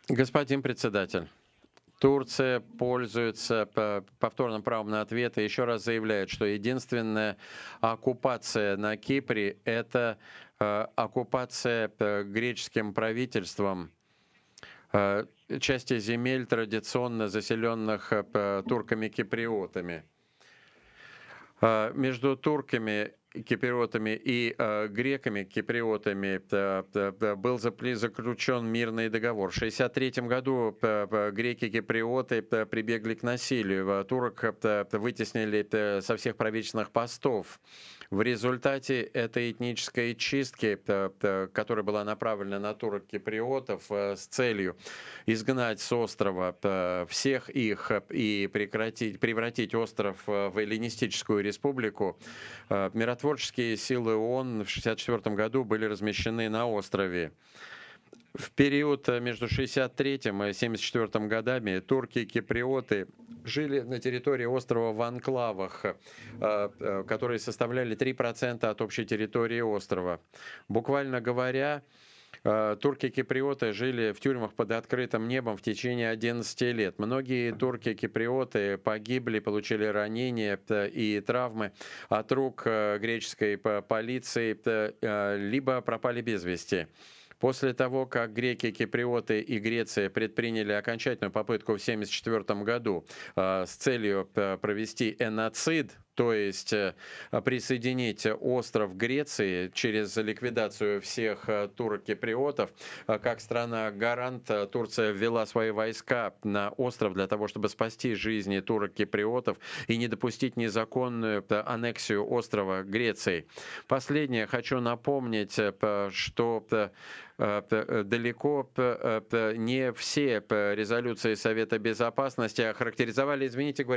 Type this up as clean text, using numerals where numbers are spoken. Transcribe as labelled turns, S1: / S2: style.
S1: Господин председатель, Турция пользуется повторным правом на ответ и еще раз заявляет, что единственная оккупация на Кипре — это оккупация греческим правительством части земель, традиционно заселенных турками-киприотами. Между турками киприотами и греками киприотами был заключен мирный договор. В 1963 году греки-киприоты прибегли к насилию. Турок вытеснили со всех правительственных постов. В результате этой этнической чистки, которая была направлена на турок-киприотов с целью изгнать с острова всех их и превратить остров в эллинистическую республику, миротворческие силы ООН в 1964 году были размещены на острове. В период между 1963 и 1974 годами турки и киприоты жили на территории острова в анклавах, которые составляли 3% от общей территории острова. Буквально говоря, турки-киприоты жили в тюрьмах под открытым небом в течение 11 лет. Многие турки-киприоты погибли, получили ранения и травмы от рук греческой полиции, либо пропали без вести. После того, как греки, киприоты и Греция предприняли окончательную попытку в 1974 году с целью провести эноцид, то есть присоединить остров Греции через ликвидацию всех турок-киприотов, как страна-гарант Турция ввела свои войска на остров для того, чтобы спасти жизни турок-киприотов и не допустить незаконную аннексию острова Греции. Последнее хочу напомнить, что далеко не все резолюции Совета Безопасности охарактеризовали, извините, говорит